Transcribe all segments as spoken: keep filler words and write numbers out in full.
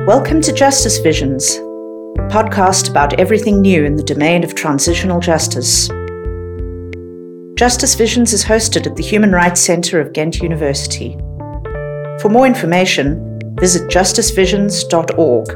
Welcome to Justice Visions, a podcast about everything new in the domain of transitional justice. Justice Visions is hosted at the Human Rights Centre of Ghent University. For more information, visit justice visions dot org.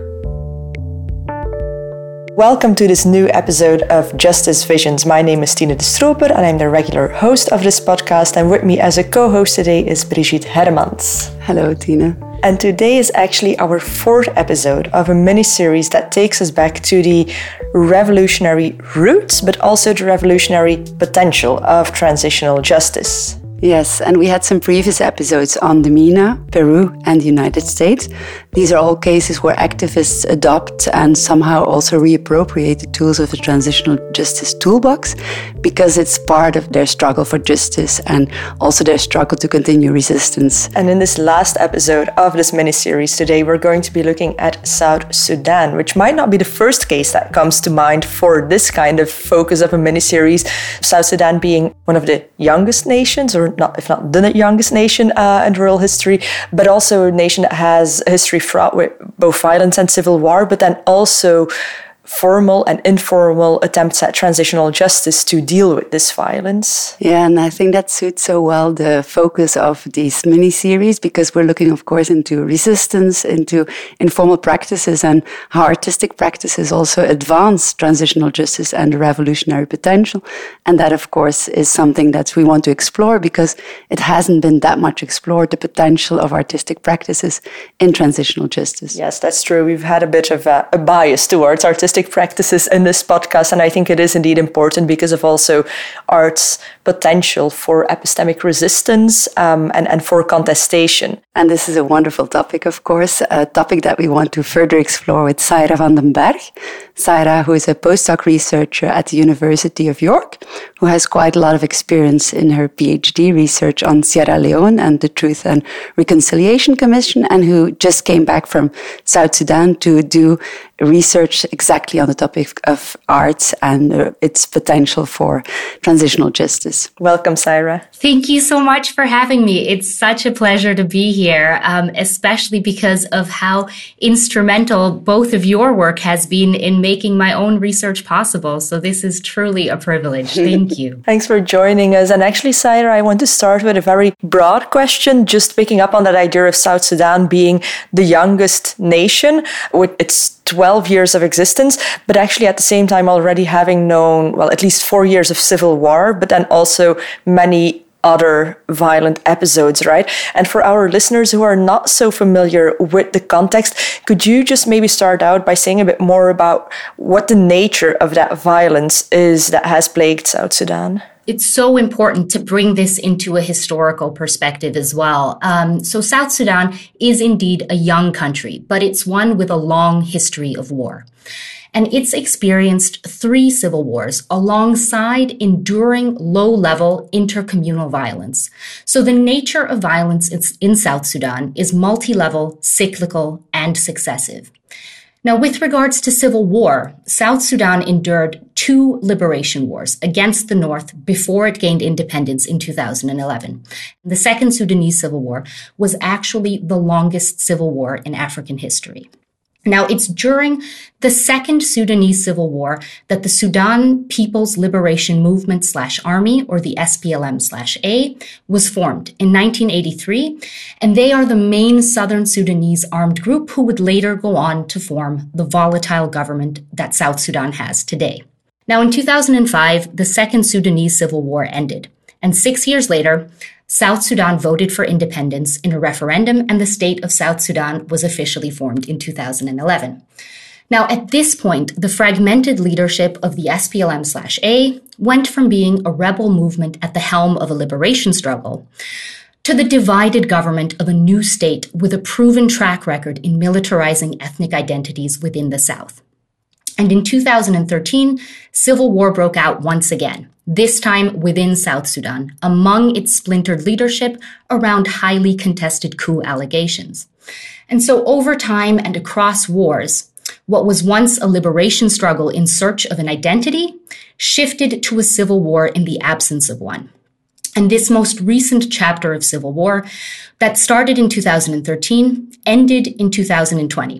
Welcome to this new episode of Justice Visions. My name is Tine de Stroper and I'm the regular host of this podcast, and with me as a co-host today is Brigitte Hermans. Hello, Tine. And today is actually our fourth episode of a mini-series that takes us back to the revolutionary roots, but also the revolutionary potential of transitional justice. Yes, and we had some previous episodes on the MENA, Peru, and the United States. These are all cases where activists adopt and somehow also reappropriate the tools of the transitional justice toolbox because it's part of their struggle for justice and also their struggle to continue resistance. And in this last episode of this mini-series today, we're going to be looking at South Sudan, which might not be the first case that comes to mind for this kind of focus of a mini-series. South Sudan being one of the youngest nations, or not, if not the youngest nation uh, in world history, but also a nation that has a history fraught with both violence and civil war, but then also formal and informal attempts at transitional justice to deal with this violence. Yeah, and I think that suits so well the focus of these mini-series because we're looking, of course, into resistance, into informal practices and how artistic practices also advance transitional justice and the revolutionary potential. And that, of course, is something that we want to explore because it hasn't been that much explored, the potential of artistic practices in transitional justice. Yes, that's true. We've had a bit of a, a bias towards artistic practices in this podcast, and I think it is indeed important because of also art's potential for epistemic resistance um, and, and for contestation. And this is a wonderful topic, of course, a topic that we want to further explore with Saira van den Berg. Saira, who is a postdoc researcher at the University of York, who has quite a lot of experience in her PhD research on Sierra Leone and the Truth and Reconciliation Commission, and who just came back from South Sudan to do research exactly on the topic of arts and uh, its potential for transitional justice. Welcome, Saira. Thank you so much for having me. It's such a pleasure to be here, um, especially because of how instrumental both of your work has been in making my own research possible. So this is truly a privilege. Thank you. Thanks for joining us. And actually, Saira, I want to start with a very broad question, just picking up on that idea of South Sudan being the youngest nation with its twelve years of existence, but actually at the same time already having known, well, at least four years of civil war, but then also many other violent episodes, right? And for our listeners who are not so familiar with the context, could you just maybe start out by saying a bit more about what the nature of that violence is that has plagued South Sudan? It's so important to bring this into a historical perspective as well. Um, so South Sudan is indeed a young country, but it's one with a long history of war. And it's experienced three civil wars alongside enduring low-level intercommunal violence. So the nature of violence in South Sudan is multi-level, cyclical, and successive. Now, with regards to civil war, South Sudan endured two liberation wars against the North before it gained independence in two thousand eleven. The Second Sudanese Civil War was actually the longest civil war in African history. Now, it's during the Second Sudanese Civil War that the Sudan People's Liberation Movement slash Army, or the S P L M slash A, was formed in nineteen eighty-three, and they are the main Southern Sudanese armed group who would later go on to form the volatile government that South Sudan has today. Now, in two thousand five, the Second Sudanese Civil War ended, and six years later, South Sudan voted for independence in a referendum, and the state of South Sudan was officially formed in two thousand eleven. Now, at this point, the fragmented leadership of the S P L M slash A went from being a rebel movement at the helm of a liberation struggle to the divided government of a new state with a proven track record in militarizing ethnic identities within the South. And in two thousand thirteen, civil war broke out once again, this time within South Sudan, among its splintered leadership around highly contested coup allegations. And so over time and across wars, what was once a liberation struggle in search of an identity shifted to a civil war in the absence of one. And this most recent chapter of civil war that started in two thousand thirteen ended in two thousand twenty.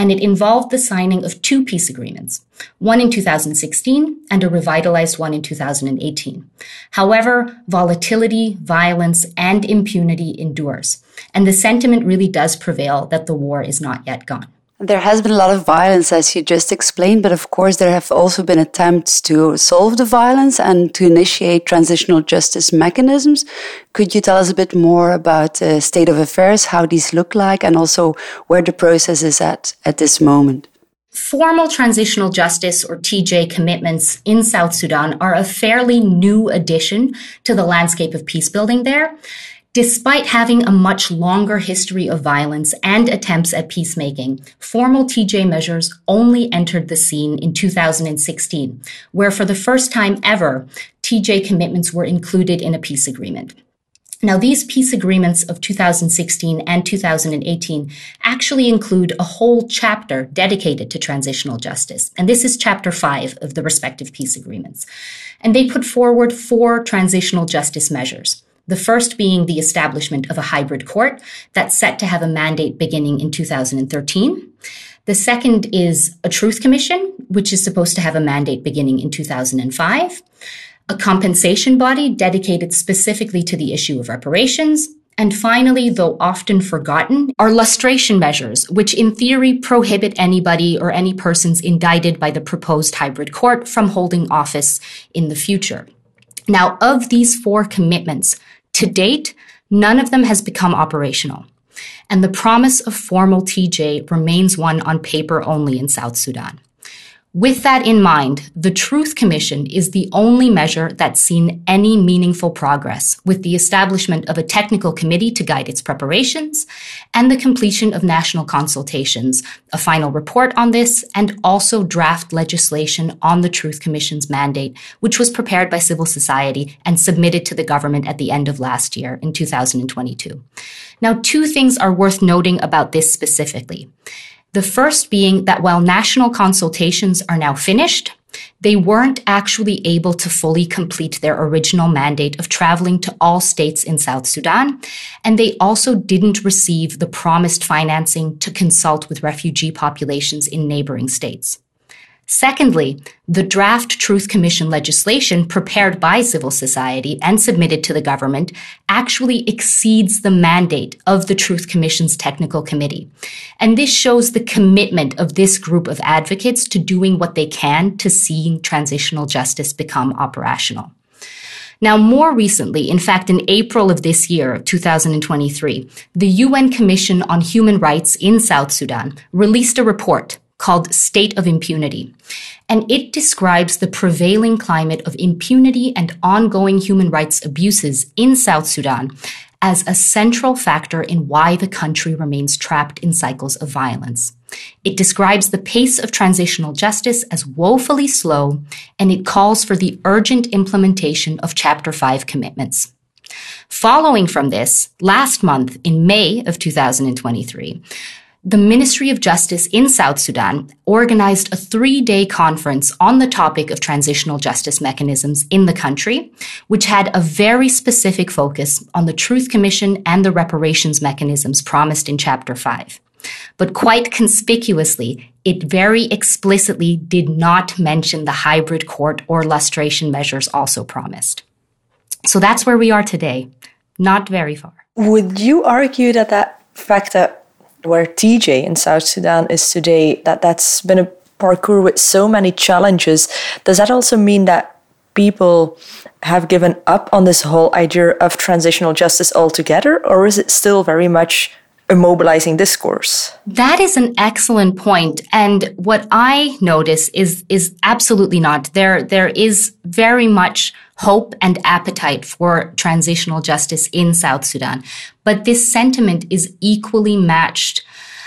and it involved the signing of two peace agreements, one in two thousand sixteen and a revitalized one in two thousand eighteen. However, volatility, violence, and impunity endures, and the sentiment really does prevail that the war is not yet gone. There has been a lot of violence, as you just explained, but of course there have also been attempts to solve the violence and to initiate transitional justice mechanisms. Could you tell us a bit more about the state of affairs, how these look like, and also where the process is at at this moment? Formal transitional justice, or T J, commitments in South Sudan are a fairly new addition to the landscape of peacebuilding there. Despite having a much longer history of violence and attempts at peacemaking, formal T J measures only entered the scene in two thousand sixteen, where for the first time ever, T J commitments were included in a peace agreement. Now, these peace agreements of two thousand sixteen and two thousand eighteen actually include a whole chapter dedicated to transitional justice, and this is chapter five of the respective peace agreements. And they put forward four transitional justice measures. The first being the establishment of a hybrid court that's set to have a mandate beginning in two thousand thirteen. The second is a truth commission, which is supposed to have a mandate beginning in two thousand five. A compensation body dedicated specifically to the issue of reparations. And finally, though often forgotten, are lustration measures, which in theory prohibit anybody or any persons indicted by the proposed hybrid court from holding office in the future. Now, of these four commitments, to date, none of them has become operational, and the promise of formal T J remains one on paper only in South Sudan. With that in mind, the Truth Commission is the only measure that's seen any meaningful progress, with the establishment of a technical committee to guide its preparations and the completion of national consultations, a final report on this, and also draft legislation on the Truth Commission's mandate, which was prepared by civil society and submitted to the government at the end of last year in two thousand twenty-two. Now, two things are worth noting about this specifically. The first being that while national consultations are now finished, they weren't actually able to fully complete their original mandate of traveling to all states in South Sudan, and they also didn't receive the promised financing to consult with refugee populations in neighboring states. Secondly, the draft Truth Commission legislation prepared by civil society and submitted to the government actually exceeds the mandate of the Truth Commission's technical committee. And this shows the commitment of this group of advocates to doing what they can to seeing transitional justice become operational. Now, more recently, in fact, in April of this year, two thousand twenty-three, the U N Commission on Human Rights in South Sudan released a report called State of Impunity. And it describes the prevailing climate of impunity and ongoing human rights abuses in South Sudan as a central factor in why the country remains trapped in cycles of violence. It describes the pace of transitional justice as woefully slow, and it calls for the urgent implementation of Chapter five commitments. Following from this, last month, in May of two thousand twenty-three, the Ministry of Justice in South Sudan organized a three-day conference on the topic of transitional justice mechanisms in the country, which had a very specific focus on the Truth Commission and the reparations mechanisms promised in Chapter five. But quite conspicuously, it very explicitly did not mention the hybrid court or lustration measures also promised. So that's where we are today, not very far. Would you argue that that fact that where T J in South Sudan is today, that that's been a parkour with so many challenges, does that also mean that people have given up on this whole idea of transitional justice altogether, or is it still very much a mobilizing discourse? That is an excellent point. And what I notice is, is absolutely not. There, there is very much hope and appetite for transitional justice in South Sudan. But this sentiment is equally matched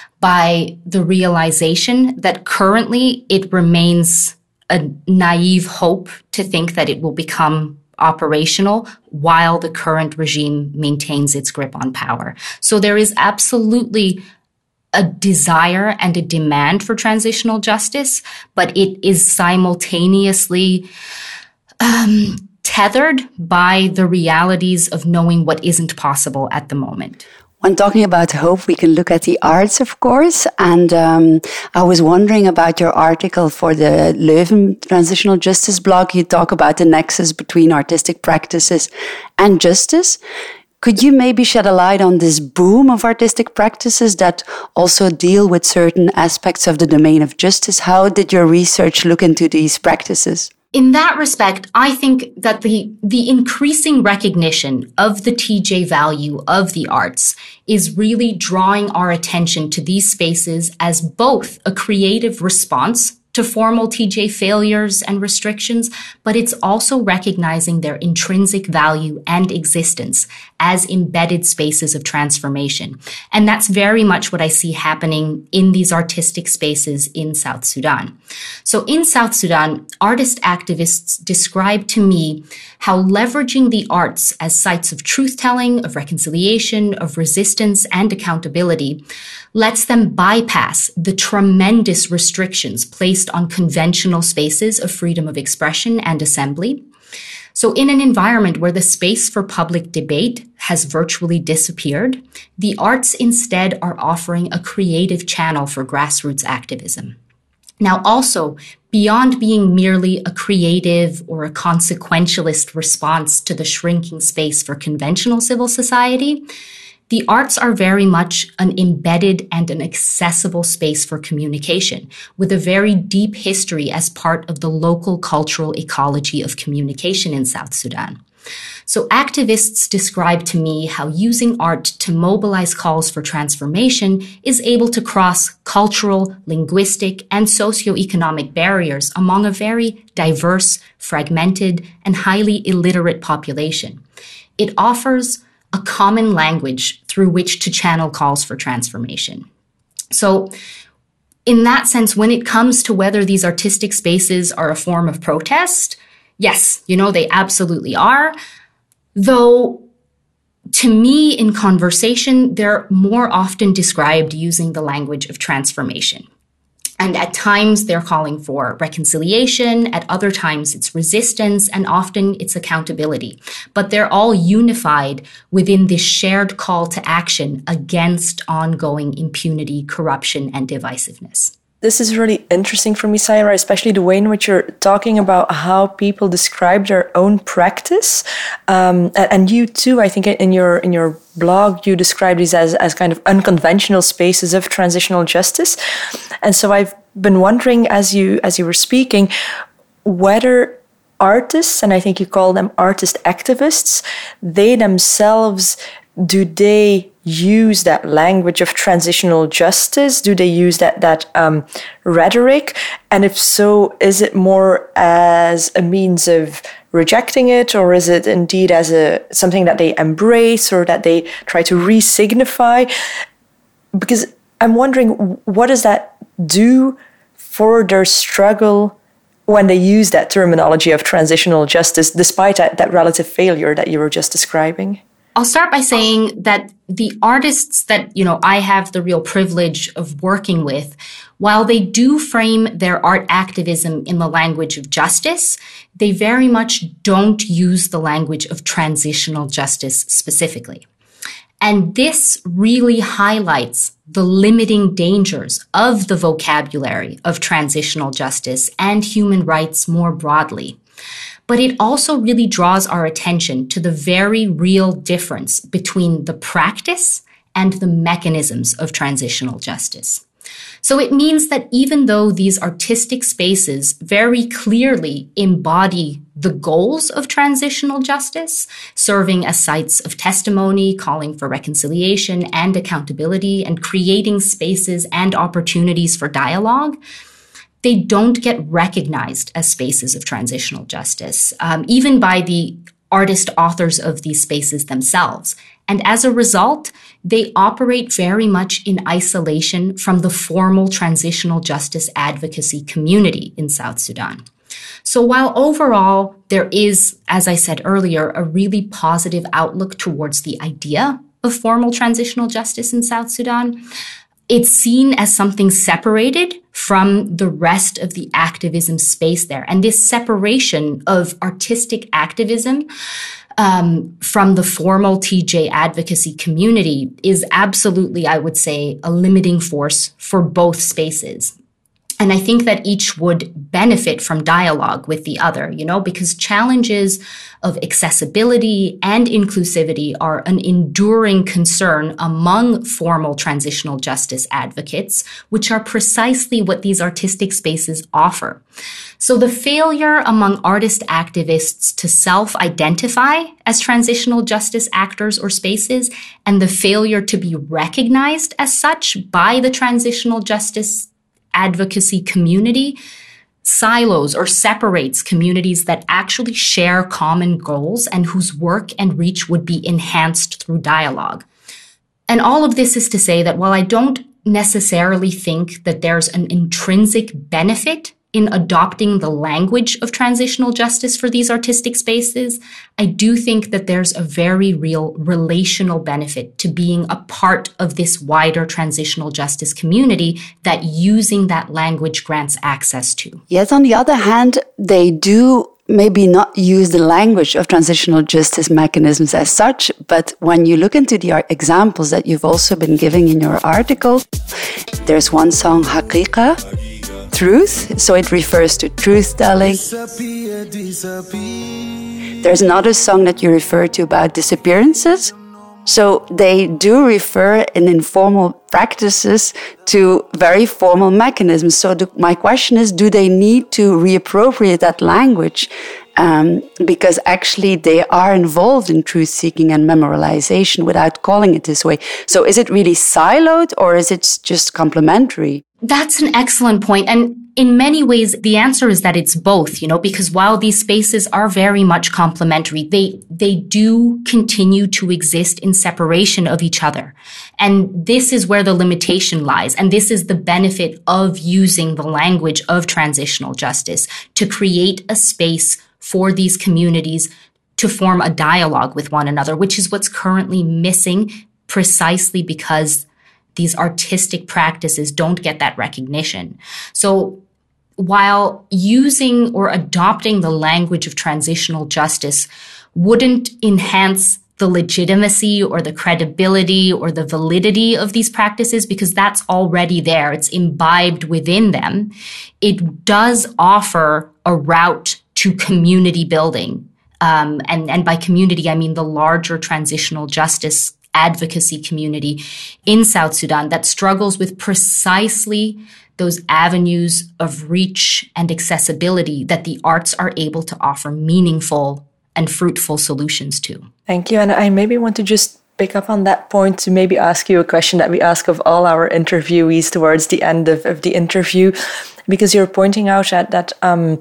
by the realization that currently it remains a naive hope to think that it will become operational while the current regime maintains its grip on power. So there is absolutely a desire and a demand for transitional justice, but it is simultaneously um, tethered by the realities of knowing what isn't possible at the moment. When talking about hope, we can look at the arts, of course. And um, I was wondering about your article for the Leuven Transitional Justice blog. You talk about the nexus between artistic practices and justice. Could you maybe shed a light on this boom of artistic practices that also deal with certain aspects of the domain of justice? How did your research look into these practices? In that respect, I think that the, the increasing recognition of the T J value of the arts is really drawing our attention to these spaces as both a creative response to formal T J failures and restrictions, but it's also recognizing their intrinsic value and existence as embedded spaces of transformation. And that's very much what I see happening in these artistic spaces in South Sudan. So in South Sudan, artist activists describe to me how leveraging the arts as sites of truth-telling, of reconciliation, of resistance, and accountability lets them bypass the tremendous restrictions placed on conventional spaces of freedom of expression and assembly. So in an environment where the space for public debate has virtually disappeared, the arts instead are offering a creative channel for grassroots activism. Now, also, beyond being merely a creative or a consequentialist response to the shrinking space for conventional civil society, the arts are very much an embedded and an accessible space for communication, with a very deep history as part of the local cultural ecology of communication in South Sudan. So activists describe to me how using art to mobilize calls for transformation is able to cross cultural, linguistic, and socioeconomic barriers among a very diverse, fragmented, and highly illiterate population. It offers a common language through which to channel calls for transformation. So in that sense, when it comes to whether these artistic spaces are a form of protest, yes, you know, they absolutely are. Though, to me, in conversation, they're more often described using the language of transformation. And at times they're calling for reconciliation, at other times it's resistance, and often it's accountability. But they're all unified within this shared call to action against ongoing impunity, corruption, and divisiveness. This is really interesting for me, Saira, especially the way in which you're talking about how people describe their own practice. Um, and, and you too, I think in your in your blog, you describe these as, as kind of unconventional spaces of transitional justice. And so I've been wondering, as you as you were speaking, whether artists, and I think you call them artist activists, they themselves, do they use that language of transitional justice? Do they use that that um, rhetoric? And if so, is it more as a means of rejecting it, or is it indeed as a something that they embrace or that they try to re-signify? Because I'm wondering, what does that do for their struggle when they use that terminology of transitional justice, despite that, that relative failure that you were just describing? I'll start by saying that the artists that, you know, I have the real privilege of working with, while they do frame their art activism in the language of justice, they very much don't use the language of transitional justice specifically. And this really highlights the limiting dangers of the vocabulary of transitional justice and human rights more broadly. But it also really draws our attention to the very real difference between the practice and the mechanisms of transitional justice. So it means that even though these artistic spaces very clearly embody the goals of transitional justice, serving as sites of testimony, calling for reconciliation and accountability, and creating spaces and opportunities for dialogue, they don't get recognized as spaces of transitional justice, um, even by the artist authors of these spaces themselves. And as a result, they operate very much in isolation from the formal transitional justice advocacy community in South Sudan. So while overall there is, as I said earlier, a really positive outlook towards the idea of formal transitional justice in South Sudan, it's seen as something separated from the rest of the activism space there. And this separation of artistic activism um, from the formal T J advocacy community is absolutely, I would say, a limiting force for both spaces. And I think that each would benefit from dialogue with the other, you know, because challenges of accessibility and inclusivity are an enduring concern among formal transitional justice advocates, which are precisely what these artistic spaces offer. So the failure among artist activists to self-identify as transitional justice actors or spaces, and the failure to be recognized as such by the transitional justice advocacy community silos or separates communities that actually share common goals and whose work and reach would be enhanced through dialogue. And all of this is to say that while I don't necessarily think that there's an intrinsic benefit in adopting the language of transitional justice for these artistic spaces, I do think that there's a very real relational benefit to being a part of this wider transitional justice community that using that language grants access to. Yet on the other hand, they do maybe not use the language of transitional justice mechanisms as such, but when you look into the examples that you've also been giving in your article, there's one song, Haqiqa, truth, so it refers to truth-telling. There's another song that you refer to about disappearances. So they do refer in informal practices to very formal mechanisms. So the, my question is, do they need to reappropriate that language? Um, because actually they are involved in truth-seeking and memorialization without calling it this way. So is it really siloed or is it just complementary? That's an excellent point. And in many ways, the answer is that it's both, you know, because while these spaces are very much complementary, they, they do continue to exist in separation of each other. And this is where the limitation lies. And this is the benefit of using the language of transitional justice to create a space for these communities to form a dialogue with one another, which is what's currently missing precisely because these artistic practices don't get that recognition. So while using or adopting the language of transitional justice wouldn't enhance the legitimacy or the credibility or the validity of these practices, because that's already there, it's imbibed within them, it does offer a route to community building. Um, and, and by community, I mean the larger transitional justice advocacy community in South Sudan that struggles with precisely those avenues of reach and accessibility that the arts are able to offer meaningful and fruitful solutions to. Thank you. And I maybe want to just pick up on that point to maybe ask you a question that we ask of all our interviewees towards the end of, of the interview, because you're pointing out at that um,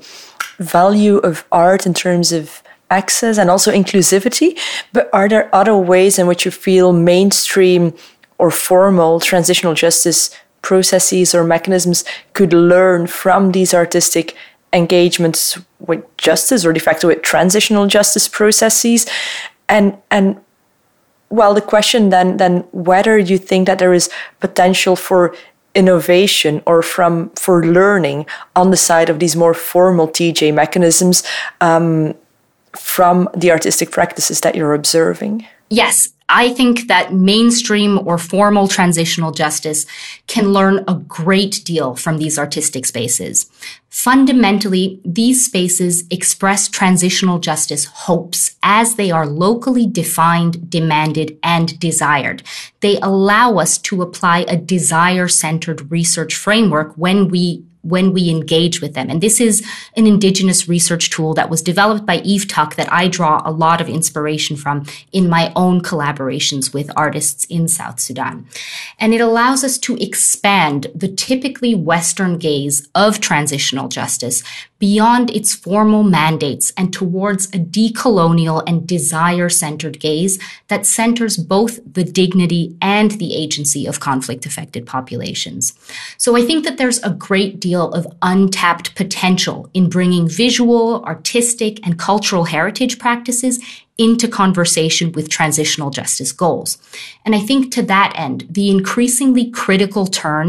value of art in terms of access and also inclusivity, but are there other ways in which you feel mainstream or formal transitional justice processes or mechanisms could learn from these artistic engagements with justice or de facto with transitional justice processes? And and well, the question then then whether you think that there is potential for innovation or from for learning on the side of these more formal T J mechanisms um, from the artistic practices that you're observing? Yes, I think that mainstream or formal transitional justice can learn a great deal from these artistic spaces. Fundamentally, these spaces express transitional justice hopes as they are locally defined, demanded, and desired. They allow us to apply a desire-centered research framework when we when we engage with them. And this is an indigenous research tool that was developed by Eve Tuck that I draw a lot of inspiration from in my own collaborations with artists in South Sudan. And it allows us to expand the typically Western gaze of transitional justice beyond its formal mandates and towards a decolonial and desire-centered gaze that centers both the dignity and the agency of conflict-affected populations. So I think that there's a great deal of untapped potential in bringing visual, artistic, and cultural heritage practices into conversation with transitional justice goals. And I think to that end, the increasingly critical turn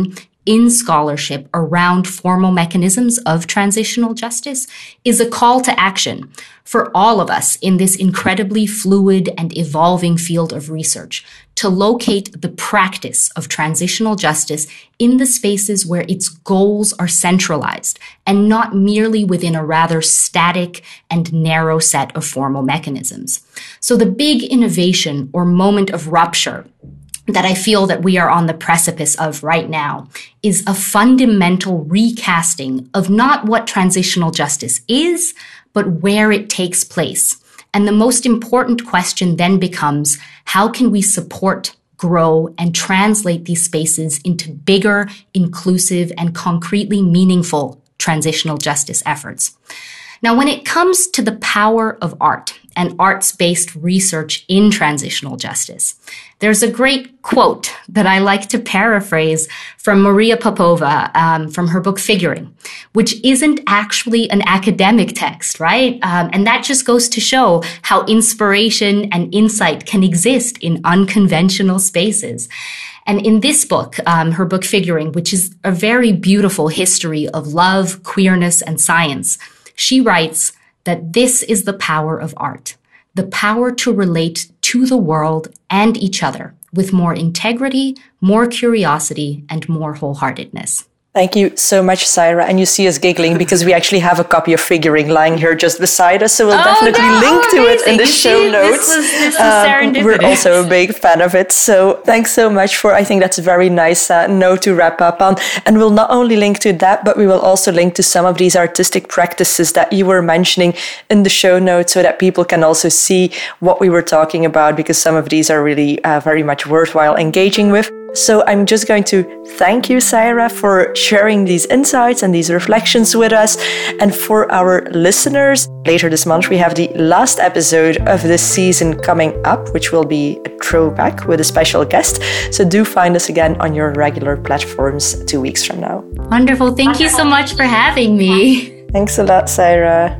in scholarship around formal mechanisms of transitional justice is a call to action for all of us in this incredibly fluid and evolving field of research to locate the practice of transitional justice in the spaces where its goals are centralized and not merely within a rather static and narrow set of formal mechanisms. So the big innovation or moment of rupture that I feel that we are on the precipice of right now is a fundamental recasting of not what transitional justice is, but where it takes place. And the most important question then becomes, how can we support, grow, and translate these spaces into bigger, inclusive, and concretely meaningful transitional justice efforts? Now, when it comes to the power of art and arts-based research in transitional justice, there's a great quote that I like to paraphrase from Maria Popova um, from her book Figuring, which isn't actually an academic text, right? Um, and that just goes to show how inspiration and insight can exist in unconventional spaces. And in this book, um, her book Figuring, which is a very beautiful history of love, queerness, and science, she writes that this is the power of art, the power to relate to the world and each other with more integrity, more curiosity, and more wholeheartedness. Thank you so much, Saira. And you see us giggling because we actually have a copy of Figuring lying here just beside us. So we'll oh, definitely no, link to amazing. it in the you show see, notes. This was, this was um, serendipitous. We're also a big fan of it. So thanks so much for, I think that's a very nice uh, note to wrap up on. And we'll not only link to that, but we will also link to some of these artistic practices that you were mentioning in the show notes so that people can also see what we were talking about, because some of these are really uh, very much worthwhile engaging with. So I'm just going to thank you, Saira, for sharing these insights and these reflections with us. And for our listeners, later this month, we have the last episode of this season coming up, which will be a throwback with a special guest. So do find us again on your regular platforms two weeks from now. Wonderful. Thank you so much for having me. Thanks a lot, Saira.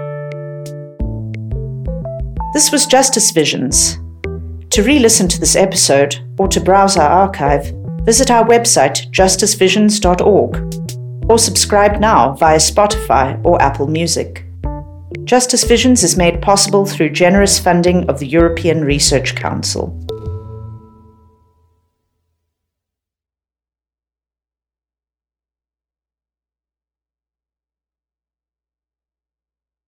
This was Justice Visions. To re-listen to this episode or to browse our archive, visit our website justice visions dot org or subscribe now via Spotify or Apple Music. Justice Visions is made possible through generous funding of the European Research Council.